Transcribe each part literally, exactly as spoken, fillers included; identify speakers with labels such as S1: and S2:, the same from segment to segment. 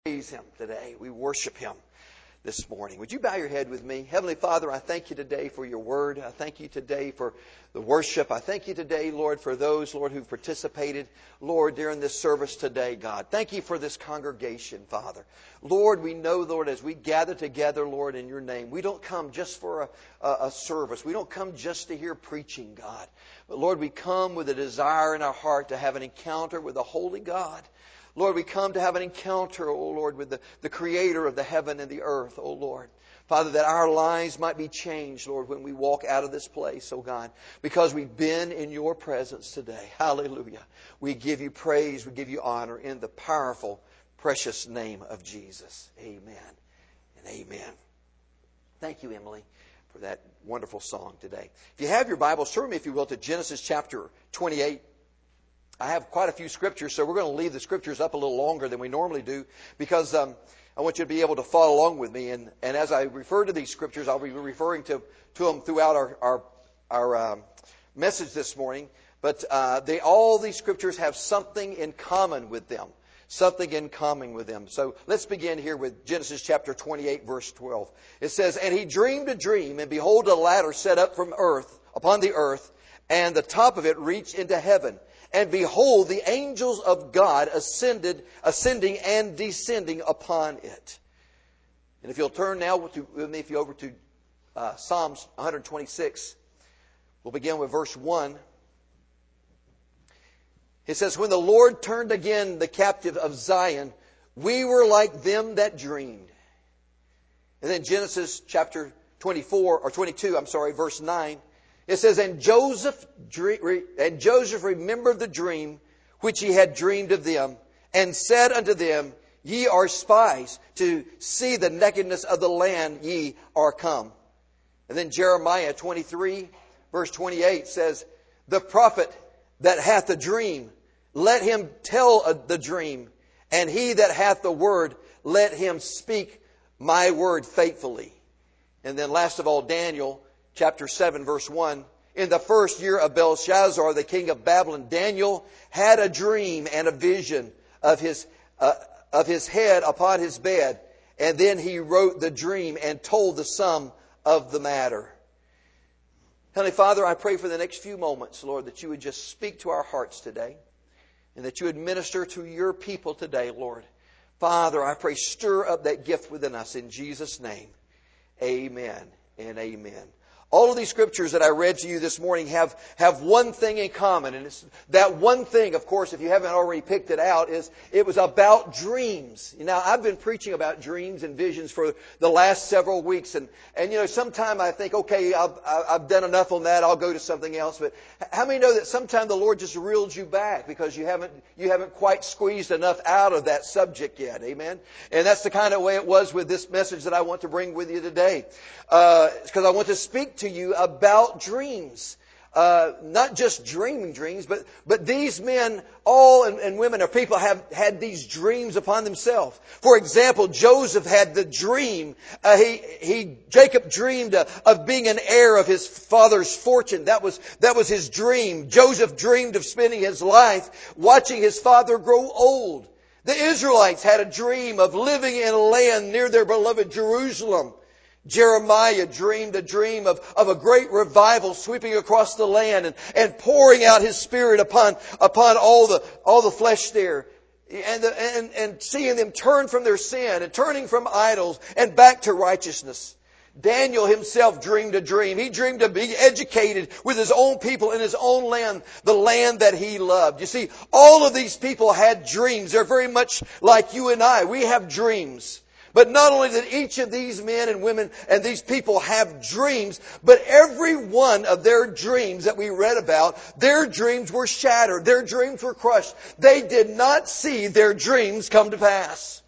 S1: Praise Him today. We worship Him this morning. Would you bow your head with me? Heavenly Father, I thank you today for your word. I thank you today for the worship. I thank you today, Lord, for those, Lord, who've participated, Lord, during this service today, God. Thank you for this congregation, Father. Lord, we know, Lord, as we gather together, Lord, in your name, we don't come just for a, a, a service. We don't come just to hear preaching, God. But Lord, we come with a desire in our heart to have an encounter with the Holy God. Lord, we come to have an encounter, O Lord, with the, the Creator of the heaven and the earth, O Lord. Father, that our lives might be changed, Lord, when we walk out of this place, O God, because we've been in your presence today. Hallelujah. We give you praise, we give you honor in the powerful, precious name of Jesus. Amen and amen. Thank you, Emily, for that wonderful song today. If you have your Bible, turn me, if you will, to Genesis chapter twenty-eight. I have quite a few scriptures, so we're going to leave the scriptures up a little longer than we normally do because um, I want you to be able to follow along with me. And, and as I refer to these scriptures, I'll be referring to, to them throughout our, our, our um, message this morning. But uh, they, all these scriptures have something in common with them. Something in common with them. So let's begin here with Genesis chapter twenty-eight, verse twelve. It says, "And he dreamed a dream, and behold, a ladder set up from earth, upon the earth, and the top of it reached into heaven. And behold, the angels of God ascended, ascending and descending upon it." And if you'll turn now with me, if you over to uh, Psalms one twenty-six, we'll begin with verse one. It says, "When the Lord turned again the captive of Zion, we were like them that dreamed." And then Genesis chapter twenty-four, or twenty-two, I'm sorry, verse nine. It says, and Joseph, and Joseph remembered the dream which he had dreamed of them, and said unto them, Ye are spies, to see the nakedness of the land ye are come. And then Jeremiah twenty-three, verse twenty-eight says, The prophet that hath a dream, let him tell the dream, and he that hath the word, let him speak my word faithfully. And then last of all, Daniel chapter seven, verse one. "In the first year of Belshazzar, the king of Babylon, Daniel had a dream and a vision of his uh, of his head upon his bed. And then he wrote the dream and told the sum of the matter." Heavenly Father, I pray for the next few moments, Lord, that you would just speak to our hearts today. And that you would minister to your people today, Lord. Father, I pray, stir up that gift within us in Jesus' name. Amen and amen. All of these scriptures that I read to you this morning have, have one thing in common. And it's that one thing, of course, if you haven't already picked it out, is it was about dreams. Now, I've been preaching about dreams and visions for the last several weeks. And, and you know, sometimes I think, okay, I've, I've done enough on that. I'll go to something else. But how many know that sometimes the Lord just reels you back because you haven't, you haven't quite squeezed enough out of that subject yet? Amen? And that's the kind of way it was with this message that I want to bring with you today. Uh, because I want to speak to you about dreams. Uh, not just dreaming dreams, but, but these men, all and, and women or people have had these dreams upon themselves. For example, Joseph had the dream. Uh, he, he, Jacob dreamed uh, of being an heir of his father's fortune. That was, that was his dream. Joseph dreamed of spending his life watching his father grow old. The Israelites had a dream of living in a land near their beloved Jerusalem. Jeremiah dreamed a dream of, of a great revival sweeping across the land and, and pouring out His Spirit upon, upon all the, all the flesh there. And, the, and, and seeing them turn from their sin and turning from idols and back to righteousness. Daniel himself dreamed a dream. He dreamed of being educated with his own people in his own land, the land that he loved. You see, all of these people had dreams. They're very much like you and I. We have dreams. But not only did each of these men and women and these people have dreams, but every one of their dreams that we read about, their dreams were shattered. Their dreams were crushed. They did not see their dreams come to pass.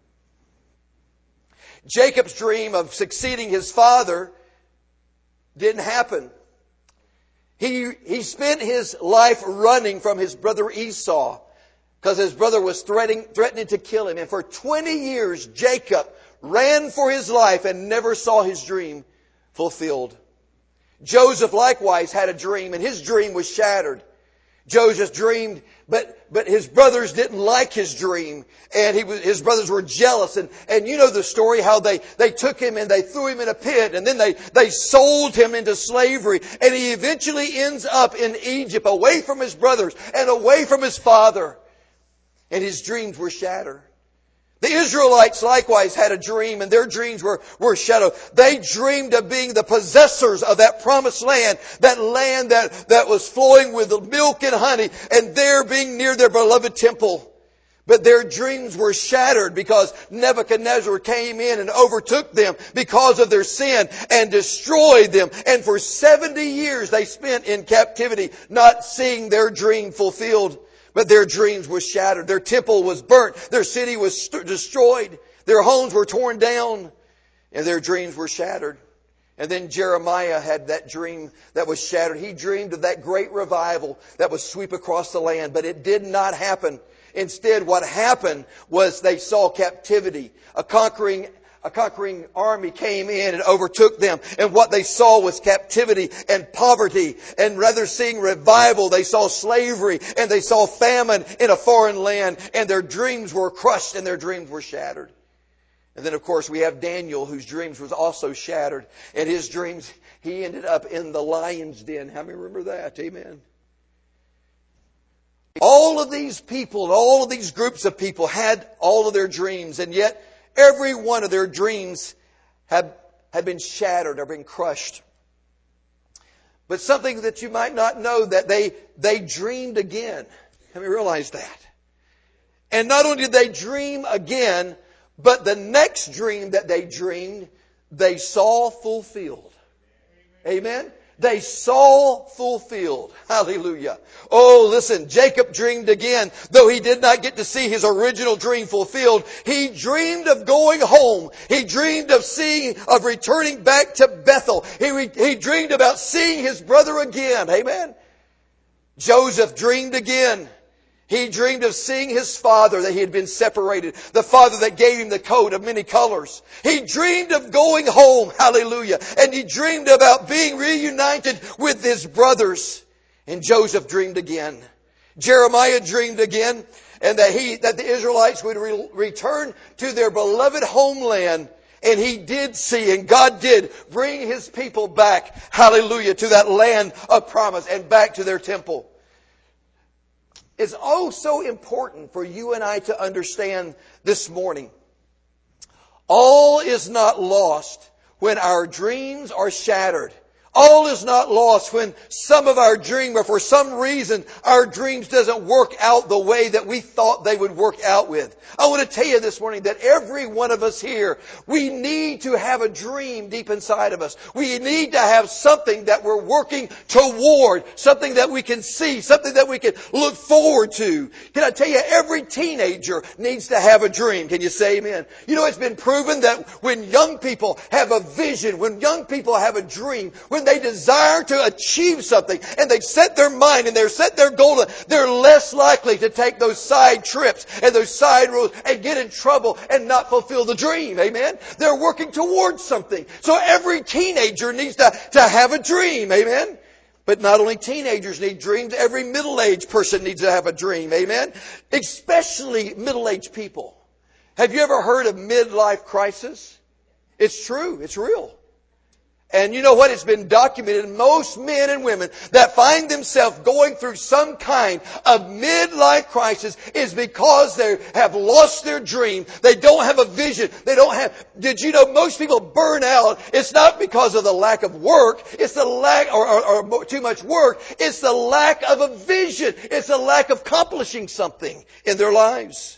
S1: Jacob's dream of succeeding his father didn't happen. He, he spent his life running from his brother Esau, because his brother was threatening, threatening to kill him. And for twenty years, Jacob ran for his life and never saw his dream fulfilled. Joseph likewise had a dream, and his dream was shattered. Joseph dreamed, but but his brothers didn't like his dream, and he was, his brothers were jealous. And and you know the story how they they took him and they threw him in a pit, and then they they sold him into slavery, and he eventually ends up in Egypt, away from his brothers and away from his father, and his dreams were shattered. The Israelites likewise had a dream, and their dreams were, were shattered. They dreamed of being the possessors of that promised land, that land that, that was flowing with milk and honey, and there being near their beloved temple. But their dreams were shattered because Nebuchadnezzar came in and overtook them because of their sin and destroyed them. And for seventy years they spent in captivity, not seeing their dream fulfilled. But their dreams were shattered. Their temple was burnt. Their city was st- destroyed. Their homes were torn down. And their dreams were shattered. And then Jeremiah had that dream that was shattered. He dreamed of that great revival that would sweep across the land. But it did not happen. Instead, what happened was they saw captivity. A conquering A conquering army came in and overtook them. And what they saw was captivity and poverty. And rather seeing revival, they saw slavery and they saw famine in a foreign land. And their dreams were crushed and their dreams were shattered. And then, of course, we have Daniel, whose dreams was also shattered. And his dreams, he ended up in the lion's den. How many remember that? Amen. All of these people, all of these groups of people had all of their dreams, and yet every one of their dreams had, had been shattered or been crushed. But something that you might not know, that they, they dreamed again. Have you realized that? And not only did they dream again, but the next dream that they dreamed, they saw fulfilled. Amen? They saw fulfilled. Hallelujah. Oh, listen, Jacob dreamed again. Though he did not get to see his original dream fulfilled, he dreamed of going home. He dreamed of seeing, of returning back to Bethel. He, he dreamed about seeing his brother again. Amen. Joseph dreamed again. He dreamed of seeing his father, that he had been separated. The father that gave him the coat of many colors. He dreamed of going home. Hallelujah. And he dreamed about being reunited with his brothers. And Joseph dreamed again. Jeremiah dreamed again. And that he, that the Israelites would re- return to their beloved homeland. And he did see, and God did bring his people back. Hallelujah. To that land of promise and back to their temple. It's oh so important for you and I to understand this morning. All is not lost when our dreams are shattered. All is not lost when some of our dream, or for some reason, our dreams doesn't work out the way that we thought they would work out with. I want to tell you this morning that every one of us here, we need to have a dream deep inside of us. We need to have something that we're working toward, something that we can see, something that we can look forward to. Can I tell you, every teenager needs to have a dream. Can you say amen? You know, it's been proven that when young people have a vision, when young people have a dream, when they desire to achieve something and they've set their mind and they've set their goal, they're less likely to take those side trips and those side roads and get in trouble and not fulfill the dream. Amen? They're working towards something. So every teenager needs to, to have a dream. Amen? But not only teenagers need dreams, every middle-aged person needs to have a dream. Amen? Especially middle-aged people. Have you ever heard of midlife crisis? It's true. It's real. And you know what? It's been documented. Most men and women that find themselves going through some kind of midlife crisis is because they have lost their dream. They don't have a vision. They don't have... Did you know most people burn out? It's not because of the lack of work. It's the lack, or, or, or too much work. It's the lack of a vision. It's the lack of accomplishing something in their lives.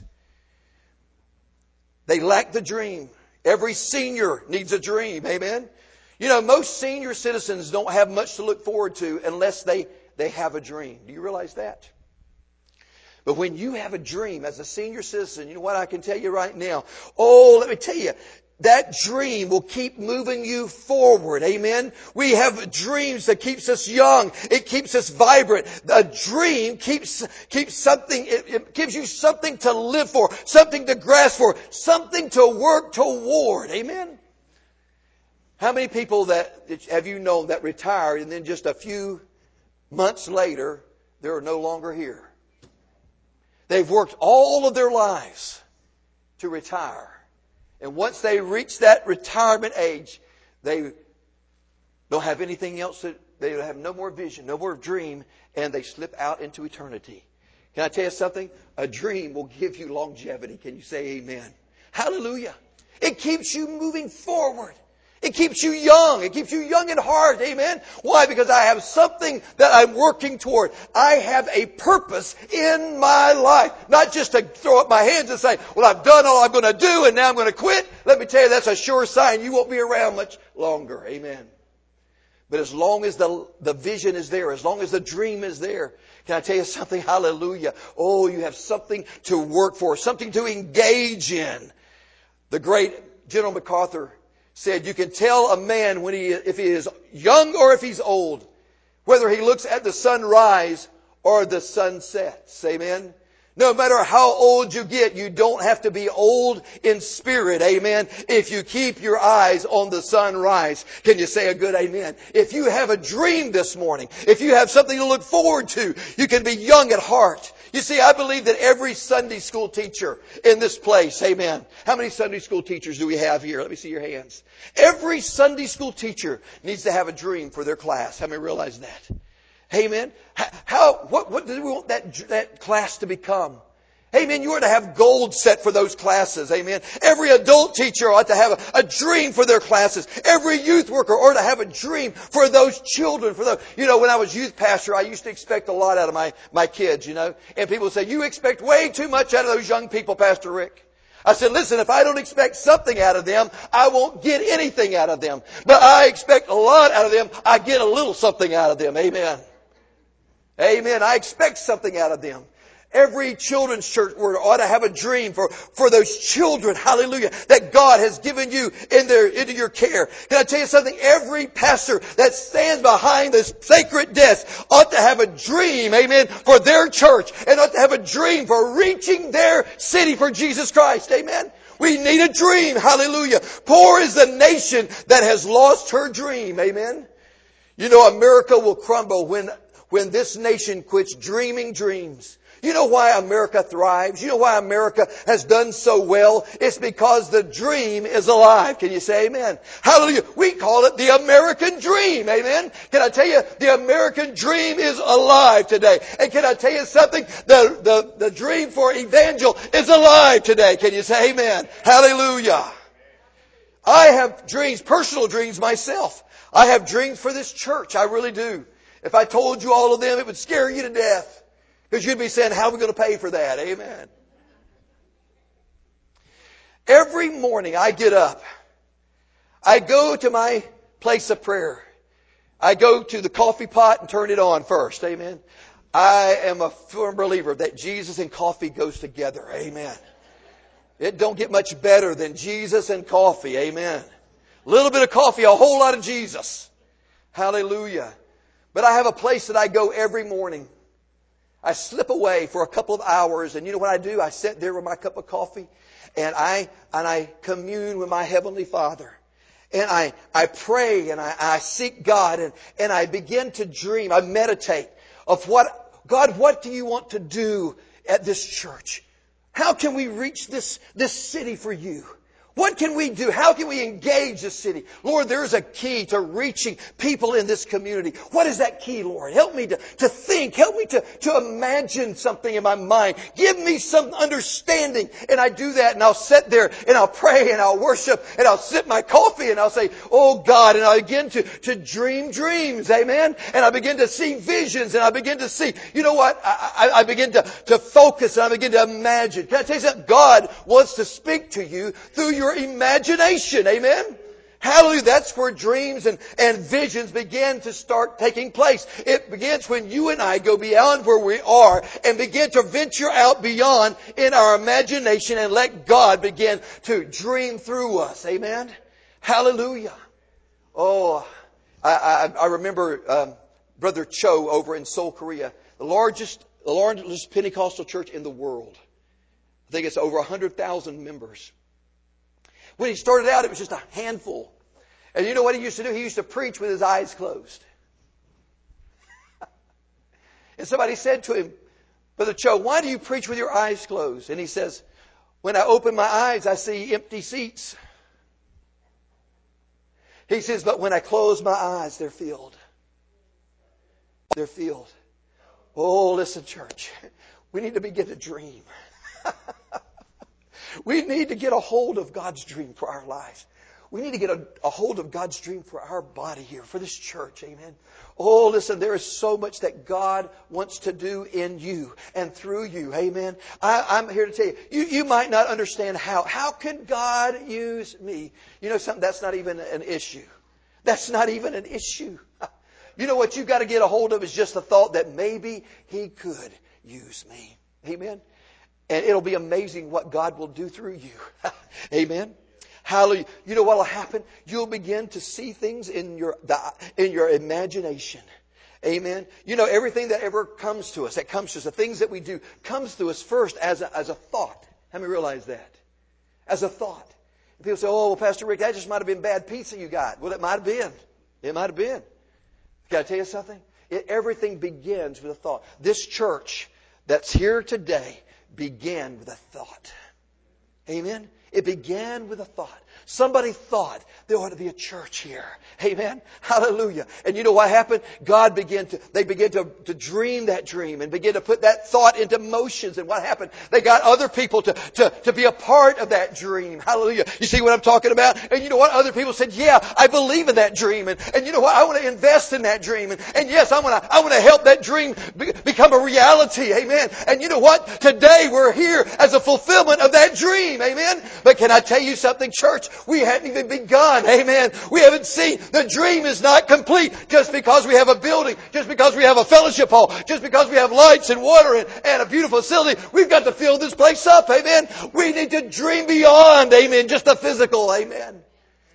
S1: They lack the dream. Every senior needs a dream. Amen? You know, most senior citizens don't have much to look forward to unless they, they have a dream. Do you realize that? But when you have a dream as a senior citizen, you know what I can tell you right now? Oh, let me tell you, that dream will keep moving you forward. Amen? We have dreams that keeps us young. It keeps us vibrant. A dream keeps, keeps something, it, it gives you something to live for, something to grasp for, something to work toward. Amen? How many people that have you known that retired and then just a few months later they're no longer here. They've worked all of their lives to retire. And once they reach that retirement age, they don't have anything else. That, they have no more vision, no more dream, and they slip out into eternity. Can I tell you something? A dream will give you longevity. Can you say amen? Hallelujah. It keeps you moving forward. It keeps you young. It keeps you young at heart. Amen. Why? Because I have something that I'm working toward. I have a purpose in my life. Not just to throw up my hands and say, well, I've done all I'm going to do and now I'm going to quit. Let me tell you, that's a sure sign you won't be around much longer. Amen. But as long as the, the vision is there, as long as the dream is there, can I tell you something? Hallelujah. Oh, you have something to work for, something to engage in. The great General MacArthur said, you can tell a man when he, if he is young or if he's old, whether he looks at the sunrise or the sunset. Amen. No matter how old you get, you don't have to be old in spirit. Amen. If you keep your eyes on the sunrise. Can you say a good amen? If you have a dream this morning, if you have something to look forward to, you can be young at heart. You see, I believe that every Sunday school teacher in this place, amen. How many Sunday school teachers do we have here? Let me see your hands. Every Sunday school teacher needs to have a dream for their class. How many realize that? Amen. How, what, what do we want that, that class to become? Amen. You are to have goals set for those classes. Amen. Every adult teacher ought to have a, a dream for their classes. Every youth worker ought to have a dream for those children. For those, you know, when I was youth pastor, I used to expect a lot out of my, my kids, you know. And people would say, you expect way too much out of those young people, Pastor Rick. I said, listen, if I don't expect something out of them, I won't get anything out of them. But I expect a lot out of them. I get a little something out of them. Amen. Amen. I expect something out of them. Every children's church word ought to have a dream for, for those children, hallelujah, that God has given you in their, into your care. Can I tell you something? Every pastor that stands behind this sacred desk ought to have a dream, amen, for their church, and ought to have a dream for reaching their city for Jesus Christ, amen. We need a dream, hallelujah. Poor is the nation that has lost her dream, amen. You know, America will crumble when, when this nation quits dreaming dreams. You know why America thrives? You know why America has done so well? It's because the dream is alive. Can you say amen? Hallelujah. We call it the American dream. Amen. Can I tell you, the American dream is alive today. And can I tell you something? The, the, the dream for Evangel is alive today. Can you say amen? Hallelujah. I have dreams, personal dreams myself. I have dreams for this church. I really do. If I told you all of them, it would scare you to death. Because you'd be saying, how are we going to pay for that? Amen. Every morning I get up. I go to my place of prayer. I go to the coffee pot and turn it on first. Amen. I am a firm believer that Jesus and coffee goes together. Amen. It don't get much better than Jesus and coffee. Amen. A little bit of coffee, a whole lot of Jesus. Hallelujah. But I have a place that I go every morning. I slip away for a couple of hours, and you know what I do? I sit there with my cup of coffee, and I and I commune with my Heavenly Father. And I, I pray, and I, I seek God, and, and I begin to dream. I meditate of what, God, what do you want to do at this church? How can we reach this, this city for you? What can we do? How can we engage the city? Lord, there's a key to reaching people in this community. What is that key, Lord? Help me to, to think. Help me to, to imagine something in my mind. Give me some understanding. And I do that, and I'll sit there, and I'll pray, and I'll worship, and I'll sip my coffee, and I'll say, oh God, and I begin to, to dream dreams. Amen? And I begin to see visions, and I begin to see, you know what? I, I, I begin to, to focus, and I begin to imagine. Can I tell you something? God wants to speak to you through your your imagination. Amen. Hallelujah. That's where dreams and, and visions begin to start taking place. It begins when you and I go beyond where we are and begin to venture out beyond in our imagination and let God begin to dream through us. Amen. Hallelujah. Oh, I, I, I remember um, Brother Cho over in Seoul, Korea, the largest, the largest Pentecostal church in the world. I think it's over one hundred thousand members. When he started out, it was just a handful. And you know what he used to do? He used to preach with his eyes closed. And somebody said to him, Brother Cho, why do you preach with your eyes closed? And he says, when I open my eyes, I see empty seats. He says, but when I close my eyes, they're filled. They're filled. Oh, listen, church. We need to begin to dream. We need to get a hold of God's dream for our lives. We need to get a, a hold of God's dream for our body here, for this church. Amen. Oh, listen, there is so much that God wants to do in you and through you. Amen. I, I'm here to tell you, you, you might not understand how. How can God use me? You know something? That's not even an issue. That's not even an issue. You know what you've got to get a hold of is just the thought that maybe He could use me. Amen. And it'll be amazing what God will do through you. Amen. Hallelujah. You know what will happen? You'll begin to see things in your in your imagination. Amen. You know, everything that ever comes to us, that comes to us, the things that we do, comes to us first as a, as a thought. How many realize that? As a thought. And people say, oh, well, Pastor Rick, that just might have been bad pizza you got. Well, it might have been. It might have been. Can I tell you something? It, everything begins with a thought. This church that's here today began with a thought. Amen. It began with a thought. Somebody thought there ought to be a church here. Amen. Hallelujah. And you know what happened? God began to, they began to, to dream that dream and begin to put that thought into motions. And what happened? They got other people to, to, to be a part of that dream. Hallelujah. You see what I'm talking about? And you know what? Other people said, yeah, I believe in that dream. And, and you know what? I want to invest in that dream. And, and yes, I want to, I want to help that dream be, become a reality. Amen. And you know what? Today we're here as a fulfillment of that dream. Amen. But can I tell you something, church? We hadn't even begun. Amen. We haven't seen. The dream is not complete just because we have a building, just because we have a fellowship hall, just because we have lights and water and, and a beautiful facility. We've got to fill this place up. Amen. We need to dream beyond. Amen. Just the physical. Amen. Amen.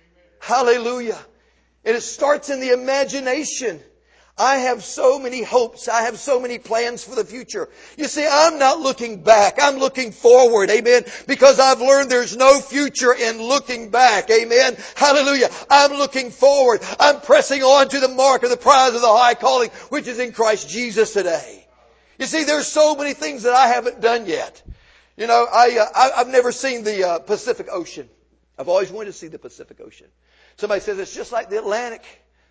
S1: Hallelujah. And it starts in the imagination. I have so many hopes. I have so many plans for the future. You see, I'm not looking back. I'm looking forward. Amen. Because I've learned there's no future in looking back. Amen. Hallelujah. I'm looking forward. I'm pressing on to the mark of the prize of the high calling, which is in Christ Jesus today. You see, there's so many things that I haven't done yet. You know, I, uh, I I've never seen the uh, Pacific Ocean. I've always wanted to see the Pacific Ocean. Somebody says it's just like the Atlantic.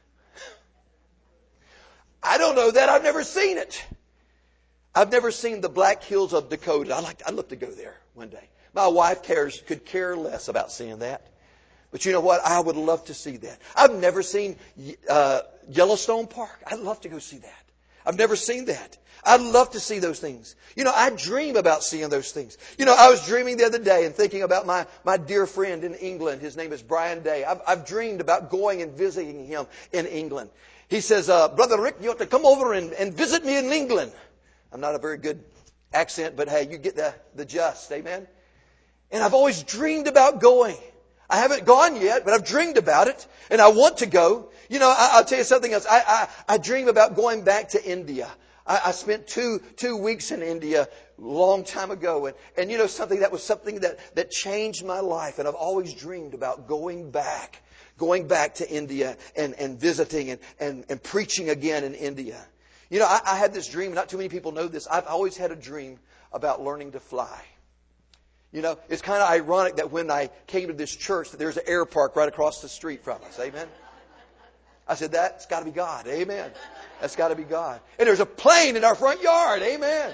S1: I don't know that. I've never seen it. I've never seen the Black Hills of Dakota. I'd like, I'd love to go there one day. My wife cares, could care less about seeing that. But you know what? I would love to see that. I've never seen uh, Yellowstone Park. I'd love to go see that. I've never seen that. I'd love to see those things. You know, I dream about seeing those things. You know, I was dreaming the other day and thinking about my, my dear friend in England. His name is Brian Day. I've, I've dreamed about going and visiting him in England. He says, uh, Brother Rick, you ought to come over and, and visit me in England. I'm not a very good accent, but hey, you get the, the gist. Amen. And I've always dreamed about going. I haven't gone yet, but I've dreamed about it, and I want to go. You know, I, I'll tell you something else. I, I, I dream about going back to India. I, I spent two two weeks in India a long time ago, and, and you know something, that was something that, that changed my life, and I've always dreamed about going back. Going back to India and, and visiting and, and, and preaching again in India. You know, I, I had this dream. Not too many people know this. I've always had a dream about learning to fly. You know, it's kind of ironic that when I came to this church, that there's an air park right across the street from us. Amen. I said, that's got to be God. Amen. That's got to be God. And there's a plane in our front yard. Amen.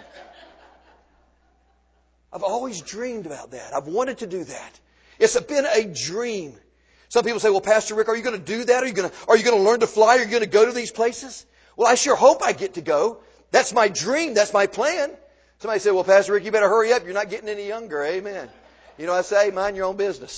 S1: I've always dreamed about that. I've wanted to do that. It's been a dream. Some people say, well, Pastor Rick, are you going to do that? Are you going to, are you going to learn to fly? Are you going to go to these places? Well, I sure hope I get to go. That's my dream. That's my plan. Somebody said, well, Pastor Rick, you better hurry up. You're not getting any younger. Amen. You know, I say, mind your own business.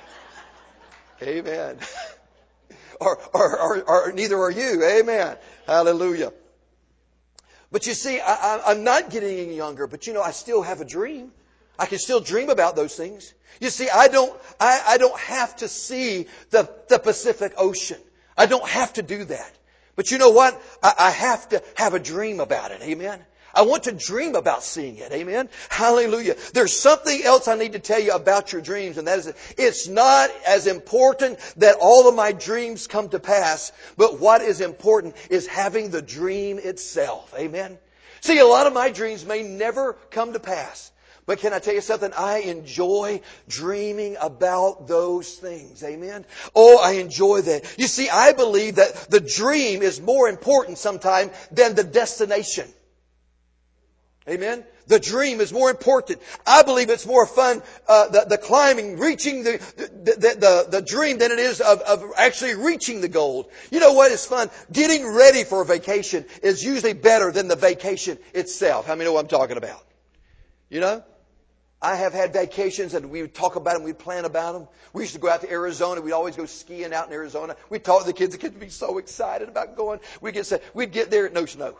S1: Amen. or, or, or, or neither are you. Amen. Hallelujah. But you see, I, I, I'm not getting any younger, but you know, I still have a dream. I can still dream about those things. You see, I don't, I, I don't have to see the, the Pacific Ocean. I don't have to do that. But you know what? I, I have to have a dream about it. Amen. I want to dream about seeing it. Amen. Hallelujah. There's something else I need to tell you about your dreams, and that is, it's not as important that all of my dreams come to pass, but what is important is having the dream itself. Amen. See, a lot of my dreams may never come to pass. But can I tell you something? I enjoy dreaming about those things. Amen? Oh, I enjoy that. You see, I believe that the dream is more important sometimes than the destination. Amen? The dream is more important. I believe it's more fun, uh, the, the climbing, reaching the, the, the, the, the dream than it is of, of actually reaching the goal. You know what is fun? Getting ready for a vacation is usually better than the vacation itself. How many know what I'm talking about? You know? I have had vacations and we would talk about them, we'd plan about them. We used to go out to Arizona. We'd always go skiing out in Arizona. We'd talk to the kids. The kids would be so excited about going. We'd get, we'd get there, no snow.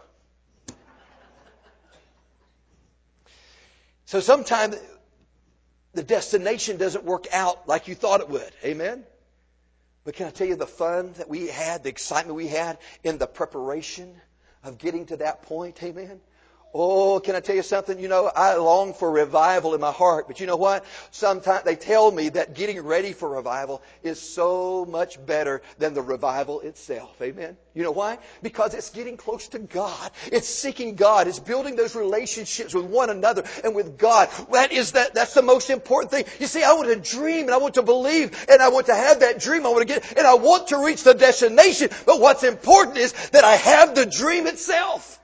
S1: So sometimes the destination doesn't work out like you thought it would. Amen? But can I tell you the fun that we had, the excitement we had in the preparation of getting to that point? Amen? Oh, can I tell you something? You know, I long for revival in my heart. But you know what? Sometimes they tell me that getting ready for revival is so much better than the revival itself. Amen? You know why? Because it's getting close to God. It's seeking God. It's building those relationships with one another and with God. That is that, that's the most important thing. You see, I want to dream and I want to believe and I want to have that dream. I want to get, and I want to reach the destination. But what's important is that I have the dream itself.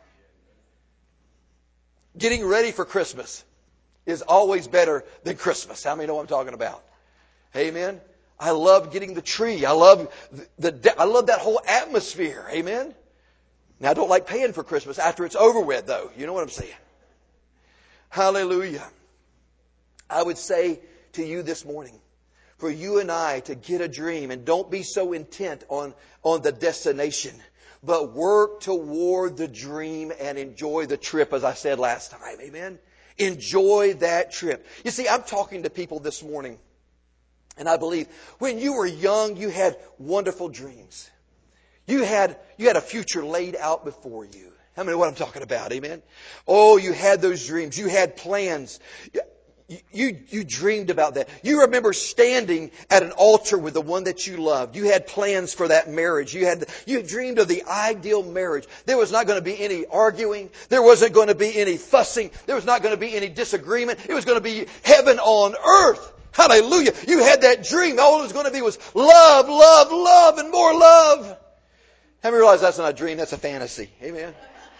S1: Getting ready for Christmas is always better than Christmas. How many know what I'm talking about? Amen. I love getting the tree. I love the, the I love that whole atmosphere. Amen. Now I don't like paying for Christmas after it's over with, though. You know what I'm saying? Hallelujah. I would say to you this morning, for you and I to get a dream, and don't be so intent on, on the destination, but work toward the dream and enjoy the trip, as I said last time. Amen? Enjoy that trip. You see, I'm talking to people this morning, and I believe when you were young, you had wonderful dreams. You had, you had a future laid out before you. How many know what I'm talking about? Amen? Oh, you had those dreams. You had plans. You, you dreamed about that. You remember standing at an altar with the one that you loved. You had plans for that marriage. You had, you dreamed of the ideal marriage. There was not going to be any arguing. There wasn't going to be any fussing. There was not going to be any disagreement. It was going to be heaven on earth. Hallelujah. You had that dream. All it was going to be was love, love, love, and more love. How many realize that's not a dream? That's a fantasy. Amen.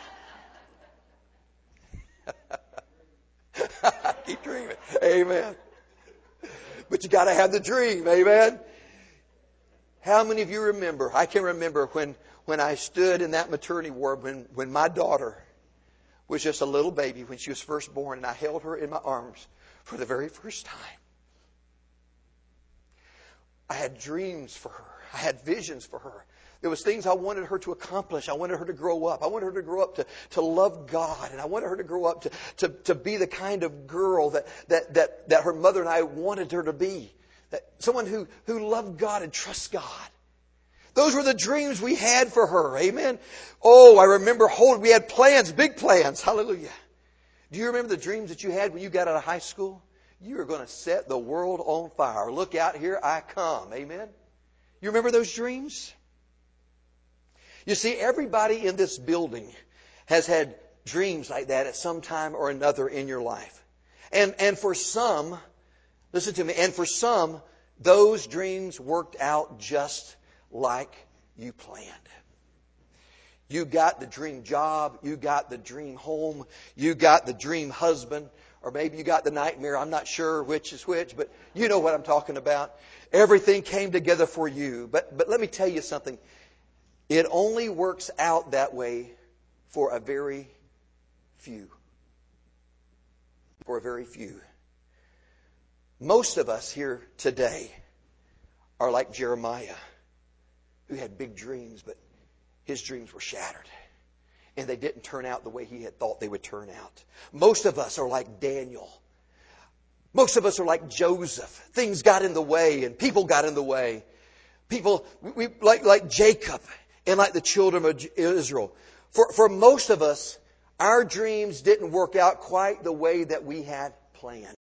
S1: Keep dreaming. Amen. But you got to have the dream. Amen. How many of you remember? I can remember when, when I stood in that maternity ward when, when my daughter was just a little baby when she was first born, and I held her in my arms for the very first time. I had dreams for her. I had visions for her. There was things I wanted her to accomplish. I wanted her to grow up. I wanted her to grow up to, to love God. And I wanted her to grow up to, to, to be the kind of girl that, that, that, that her mother and I wanted her to be. That someone who, who loved God and trusts God. Those were the dreams we had for her. Amen. Oh, I remember holding, we had plans, big plans. Hallelujah. Do you remember the dreams that you had when you got out of high school? You were going to set the world on fire. Look out, here I come. Amen. You remember those dreams? You see, everybody in this building has had dreams like that at some time or another in your life. And, and for some, listen to me, and for some, those dreams worked out just like you planned. You got the dream job, you got the dream home, you got the dream husband, or maybe you got the nightmare. I'm not sure which is which, but you know what I'm talking about. Everything came together for you. But, but let me tell you something. It only works out that way for a very few. For a very few. Most of us here today are like Jeremiah, who had big dreams, but his dreams were shattered. And they didn't turn out the way he had thought they would turn out. Most of us are like Daniel. Most of us are like Joseph. Things got in the way and people got in the way. People, we, like, like Jacob. And like the children of Israel. For, for most of us, our dreams didn't work out quite the way that we had planned.